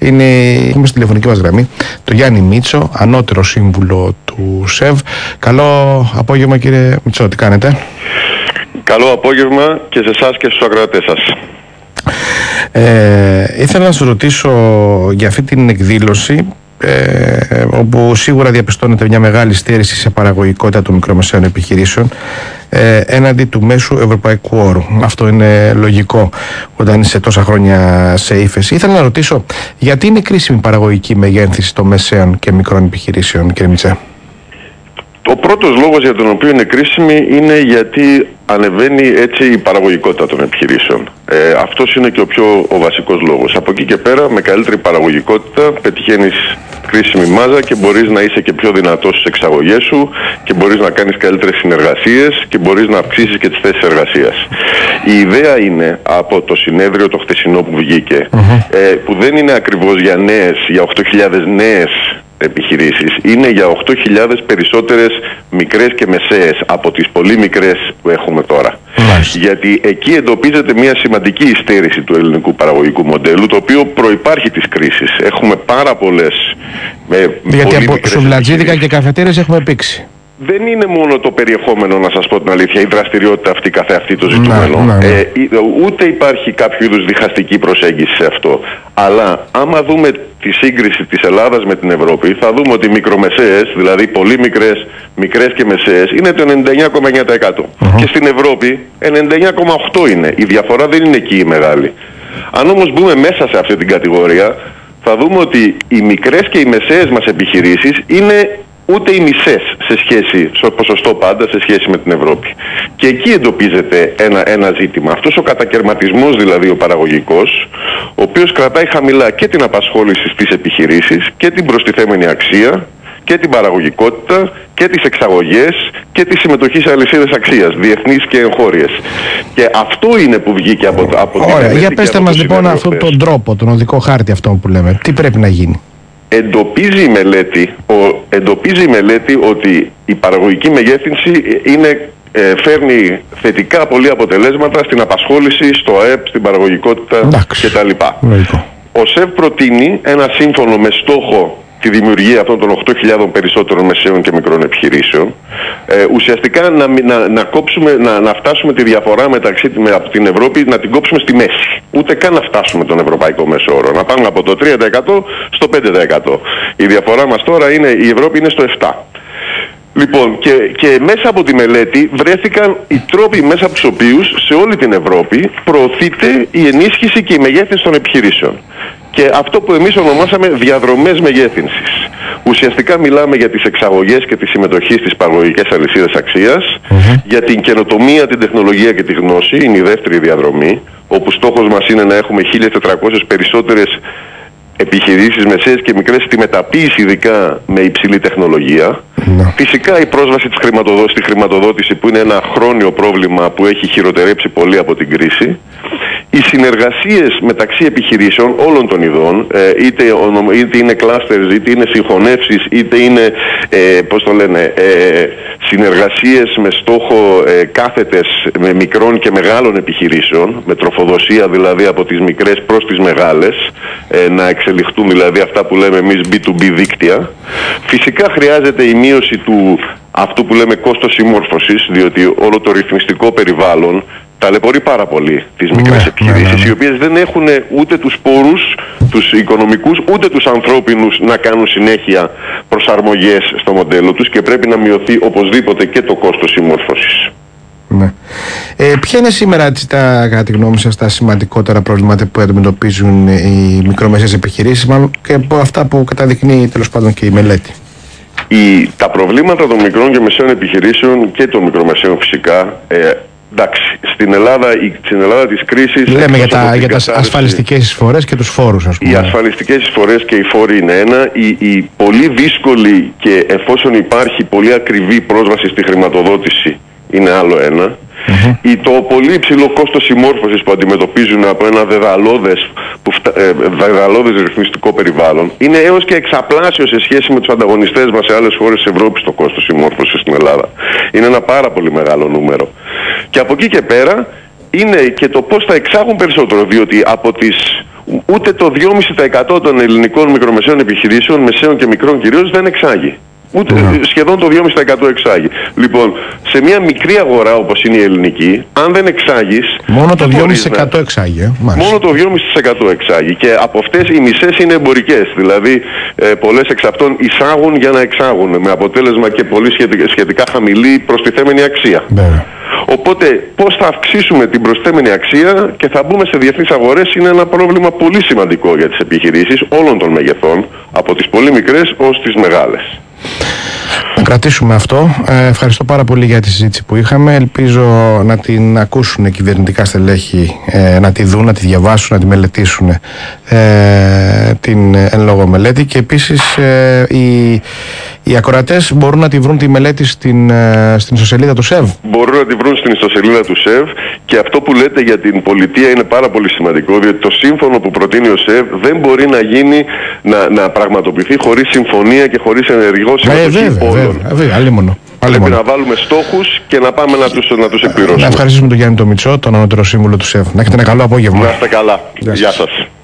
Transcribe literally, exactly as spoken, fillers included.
Είναι, έχουμε στη τηλεφωνική μας γραμμή το Γιάννη Μίτσο, ανώτερο σύμβουλο του ΣΕΒ. Καλό απόγευμα, κύριε Μίτσο, τι κάνετε? Καλό απόγευμα και σε εσάς και στους ακροατές σας. Ε, ήθελα να σας ρωτήσω για αυτή την εκδήλωση, ε, όπου σίγουρα διαπιστώνεται μια μεγάλη στέρηση σε παραγωγικότητα των μικρομεσαίων επιχειρήσεων ε, έναντι του μέσου ευρωπαϊκού όρου. Αυτό είναι λογικό όταν είσαι τόσα χρόνια σε ύφεση. Ήθελα να ρωτήσω, γιατί είναι κρίσιμη η παραγωγική μεγέθυνση των μεσαίων και μικρών επιχειρήσεων, κύριε Μίτσο? Ο πρώτος λόγος για τον οποίο είναι κρίσιμη είναι γιατί ανεβαίνει έτσι η παραγωγικότητα των επιχειρήσεων. Ε, αυτός είναι και ο πιο ο βασικός λόγος. Από εκεί και πέρα, με καλύτερη παραγωγικότητα πετυχαίνεις κρίσιμη μάζα και μπορείς να είσαι και πιο δυνατός στις εξαγωγές σου και μπορείς να κάνεις καλύτερες συνεργασίες και μπορείς να αυξήσεις και τις θέσεις εργασίας. Η ιδέα είναι από το συνέδριο το χτεσινό που βγήκε, mm-hmm. ε, που δεν είναι ακριβώς για νέες, για οκτώ χιλιάδες νέες επιχειρήσεις, είναι για οκτώ χιλιάδες περισσότερες μικρές και μεσαίες από τις πολύ μικρές που έχουμε τώρα. Μάλιστα. Γιατί εκεί εντοπίζεται μια σημαντική υστέρηση του ελληνικού παραγωγικού μοντέλου, το οποίο προϋπάρχει της κρίσης. Έχουμε πάρα πολλές με γιατί από σουβλατζίδικα και καφετέρες έχουμε πήξει. Δεν είναι μόνο το περιεχόμενο, να σας πω την αλήθεια, η δραστηριότητα αυτή καθε αυτή το ζητούμενο. Να, ναι, ναι. Ε, ούτε υπάρχει κάποιο είδους διχαστική προσέγγιση σε αυτό. Αλλά άμα δούμε τη σύγκριση της Ελλάδας με την Ευρώπη, θα δούμε ότι οι μικρομεσαίες, δηλαδή πολύ μικρές, μικρές και μεσαίες, είναι το ενενήντα εννιά κόμμα εννιά τοις εκατό. Uh-huh. Και στην Ευρώπη ενενήντα εννιά κόμμα οκτώ τοις εκατό είναι. Η διαφορά δεν είναι εκεί η μεγάλη. Αν όμως μπούμε μέσα σε αυτή την κατηγορία, θα δούμε ότι οι μικρές και οι μεσαίες μας επιχειρήσεις είναι ούτε οι μισές σε σχέση, στο ποσοστό πάντα, σε σχέση με την Ευρώπη. Και εκεί εντοπίζεται ένα, ένα ζήτημα. Αυτός ο κατακαιρματισμός δηλαδή ο παραγωγικός, ο οποίος κρατάει χαμηλά και την απασχόληση στις επιχειρήσεις και την προστιθέμενη αξία και την παραγωγικότητα και τις εξαγωγές και τη συμμετοχή σε αλυσίδες αξίας, διεθνείς και εγχώριες. Και αυτό είναι που βγήκε από, από την Ωραία, για πέστε μας λοιπόν αυτόν τον τρόπο, τον οδικό χάρτη αυτό που λέμε. Τι πρέπει να γίνει? Εντοπίζει η μελέτη, ο, εντοπίζει η μελέτη ότι η παραγωγική μεγέθυνση είναι, ε, φέρνει θετικά πολλή αποτελέσματα στην απασχόληση, στο ΑΕΠ, στην παραγωγικότητα κτλ. Ο ΣΕΒ προτείνει ένα σύμφωνο με στόχο τη δημιουργία αυτών των οκτώ χιλιάδων περισσότερων μεσαίων και μικρών επιχειρήσεων, ε, ουσιαστικά να, να, να, κόψουμε, να, να φτάσουμε τη διαφορά μεταξύ με, από την Ευρώπη, να την κόψουμε στη μέση. Ούτε καν να φτάσουμε τον ευρωπαϊκό μέσο όρο. Να πάμε από το τρία τοις εκατό στο πέντε τοις εκατό. Η διαφορά μας τώρα είναι, η Ευρώπη είναι στο επτά τοις εκατό. Λοιπόν, και, και μέσα από τη μελέτη βρέθηκαν οι τρόποι μέσα από τους οποίους σε όλη την Ευρώπη προωθείται η ενίσχυση και η μεγέθυνση των επιχειρήσεων. Και αυτό που εμείς ονομάσαμε διαδρομές μεγέθυνσης. Ουσιαστικά μιλάμε για τις εξαγωγές και τη συμμετοχή στις παραγωγικές αλυσίδες αξίας, mm-hmm. για την καινοτομία, την τεχνολογία και τη γνώση, είναι η δεύτερη διαδρομή, όπου στόχος μας είναι να έχουμε χίλιες τετρακόσιες περισσότερες επιχειρήσεις μεσαίες και μικρές στη μεταποίηση, ειδικά με υψηλή τεχνολογία. Mm-hmm. Φυσικά η πρόσβαση της χρηματοδότησης, στη χρηματοδότηση, που είναι ένα χρόνιο πρόβλημα που έχει χειροτερέψει πολύ από την κρίση. Οι συνεργασίες μεταξύ επιχειρήσεων όλων των ειδών, ε, είτε, είτε είναι clusters, είτε είναι συγχωνεύσεις, είτε είναι, ε, πώς το λένε, ε, συνεργασίες με στόχο ε, κάθετες με μικρών και μεγάλων επιχειρήσεων, με τροφοδοσία δηλαδή από τις μικρές προς τις μεγάλες, ε, να εξελιχθούν δηλαδή αυτά που λέμε εμείς μπι του μπι δίκτυα. Φυσικά χρειάζεται η μείωση του αυτού που λέμε κόστος συμμόρφωσης, διότι όλο το ρυθμιστικό περιβάλλον ταλαιπωρεί πάρα πολύ τις μικρές ναι, επιχειρήσεις, ναι, ναι, ναι. οι οποίες δεν έχουν ούτε τους πόρους, τους οικονομικούς, ούτε τους ανθρώπινους να κάνουν συνέχεια προσαρμογές στο μοντέλο τους και πρέπει να μειωθεί οπωσδήποτε και το κόστος συμμόρφωσης. Ναι. Ε, ποια είναι σήμερα, τα, κατά τη γνώμη σας, τα σημαντικότερα προβλήματα που αντιμετωπίζουν οι μικρομεσαίες επιχειρήσεις, μάλλον και από αυτά που καταδεικνύει τέλος πάντων και η μελέτη? Η, τα προβλήματα των μικρών και μεσαίων επιχειρήσεων και των μικρομεσαίων φυσικά, ε, εντάξει, στην Ελλάδα, στην Ελλάδα της κρίσης... Λέμε για, τα, για τις ασφαλιστικές εισφορές και τους φόρους, ας πούμε. Οι ασφαλιστικές εισφορές και οι φόροι είναι ένα. Η, η πολύ δύσκολη και εφόσον υπάρχει πολύ ακριβή πρόσβαση στη χρηματοδότηση είναι άλλο ένα. Mm-hmm. Ή το πολύ υψηλό κόστος συμμόρφωσης που αντιμετωπίζουν από ένα δεδαλώδες, που φτα... ε, δεδαλώδες ρυθμιστικό περιβάλλον είναι έως και εξαπλάσιο σε σχέση με τους ανταγωνιστές μας σε άλλες χώρες της Ευρώπης το κόστος συμμόρφωσης στην Ελλάδα. Είναι ένα πάρα πολύ μεγάλο νούμερο. Και από εκεί και πέρα είναι και το πώς θα εξάγουν περισσότερο, διότι από τις ούτε το δυόμισι τοις εκατό των ελληνικών μικρομεσαίων επιχειρήσεων, μεσαίων και μικρών κυρίως, δεν εξάγει. Ούτε, mm. σχεδόν το δυόμισι τοις εκατό εξάγει. Λοιπόν, σε μια μικρή αγορά όπως είναι η ελληνική, αν δεν εξάγεις... Μόνο το δυόμισι τοις εκατό εξάγει. Ε? Μόνο το δυόμισι τοις εκατό εξάγει. Και από αυτές οι μισές είναι εμπορικές. Δηλαδή, ε, πολλές εξ αυτών εισάγουν για να εξάγουν. Με αποτέλεσμα και πολύ σχετικά, σχετικά χαμηλή προστιθέμενη αξία. Yeah. Οπότε πώς θα αυξήσουμε την προσθέμενη αξία και θα μπούμε σε διεθνείς αγορές είναι ένα πρόβλημα πολύ σημαντικό για τις επιχειρήσεις όλων των μεγεθών, από τις πολύ μικρές ως τις μεγάλες. Να κρατήσουμε αυτό. Ε, ευχαριστώ πάρα πολύ για τη συζήτηση που είχαμε. Ελπίζω να την ακούσουν κυβερνητικά στελέχη, ε, να τη δουν, να τη διαβάσουν, να τη μελετήσουν ε, την εν λόγω μελέτη και επίσης ε, οι, οι ακροατές μπορούν να τη βρουν τη μελέτη στην, ε, στην ιστοσελίδα του ΣΕΒ. Μπορούν να τη βρουν στην ιστοσελίδα του ΣΕΒ και αυτό που λέτε για την πολιτεία είναι πάρα πολύ σημαντικό, διότι το σύμφωνο που προτείνει ο ΣΕΒ δεν μπορεί να γίνει, να, να πραγματοποιηθεί χωρίς συμφωνία και χωρίς ενεργό συμμετοχή όλων. Βέβαια, αλίμονο. Πρέπει να βάλουμε στόχους και να πάμε να τους, να τους εκπληρώσουμε. Να ευχαριστήσουμε τον Γιάννη τον Μητσό, τον ανώτερο σύμβουλο του ΣΕΒ. Να έχετε ένα καλό απόγευμα. Να είστε καλά. Γεια σας.